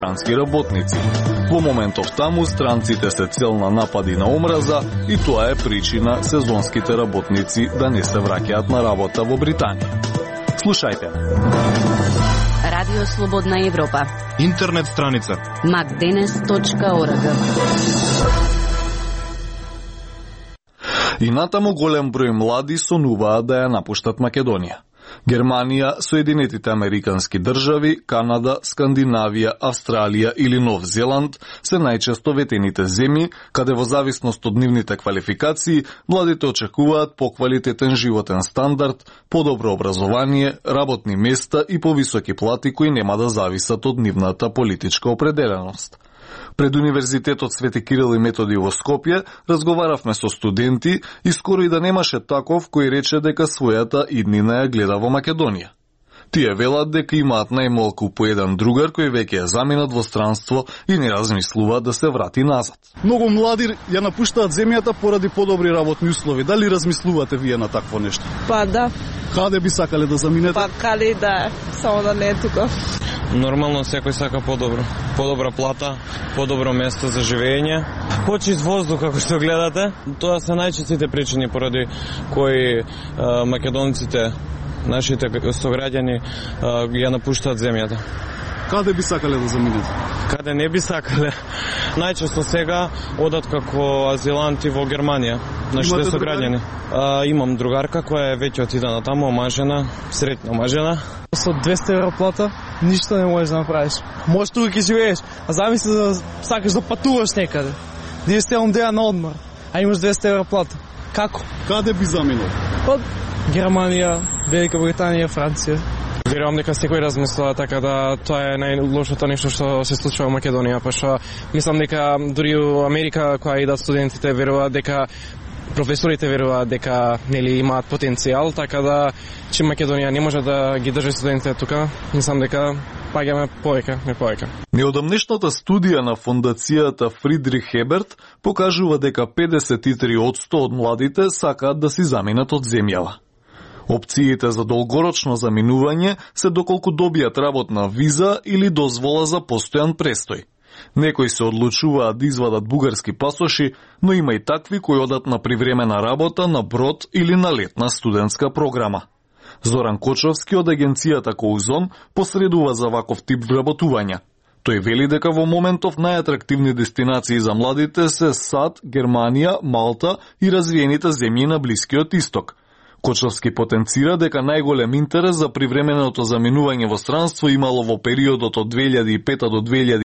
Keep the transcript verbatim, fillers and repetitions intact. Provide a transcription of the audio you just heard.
странски работници. Во моментов таму странците се цел на напади на омраза и тоа е причина сезонските работници да не се враќаат на работа во Британија. Слушајте. Радио Слободна Европа. Интернет страница макденес точка орг. И натаму голем број млади сонуваат да ја напуштат Македонија. Германија, Соединетите Американски држави, Канада, Скандинавија, Австралија или Нов Зеланд се најчесто ветените земји, каде во зависност од нивните квалификации, младите очекуваат поквалитетен животен стандард, подобро образование, работни места и повисоки плати кои нема да зависат од нивната политичка определеност. Пред Универзитетот Свети Кирил и Методи во Скопје разговаравме со студенти и скоро и да немаше таков кој рече дека својата иднина ја гледа во Македонија. Тие велат дека имаат најмалку по еден другар кој веќе е заминат во странство и не размислува да се врати назад. Многу млади ја напуштаат земјата поради подобри работни услови. Дали размислувате вие на такво нешто? Па да. Каде би сакале да заминете? Па кали да, само да не е тука. Нормално секој сака подобро. Подобра плата, подобро место за живење, почист воздух како што гледате. Тоа се најчестите причини поради кои а, македонците, нашите сограѓани ја напуштаат земјата. Каде би сакале да заминете? Каде не би сакале? Најчесто сега одат како азиланти во Германија. Нашите сограѓани. А, имам другарка која е веќе отидена таму, омажена, сретна омажена. Со двесте евро плата ништо не можеш да направиш. Можеш тука ќе живееш, а замисли да сакаш да патуваш некаде. Да идеш целом ден на одмор, а имаш двесте евро плата. Како? Каде би заминал? Од Германија, Велика Британија, Франција. Верувам дека секој размислува така да тоа е најлошото нешто што се случува во Македонија, па што мислам дека дури во Америка која идат студентите веруваат дека професорите веруваат дека нели имаат потенцијал, така да че Македонија не може да ги држи студентите тука, мислам дека паѓаме повеќе, не повеќе. Неодамнешната студија на фондацијата Фридрих Еберт покажува дека педесет и три одсто од младите сакаат да си заминат од земјава. Опциите за долгорочно заминување се доколку добијат работна виза или дозвола за постојан престој. Некои се одлучуваат да извадат бугарски пасоши, но има и такви кои одат на привремена работа на брод или на летна студентска програма. Зоран Кочовски од агенцијата Коузон посредува за ваков тип вработувања. Тој вели дека во моментов најатрактивни дестинации за младите се САД, Германија, Малта и развиените земји на Блискиот Исток. Кочовски потенцира дека најголем интерес за привременото заминување во странство имало во периодот од две илјади и пета до две илјади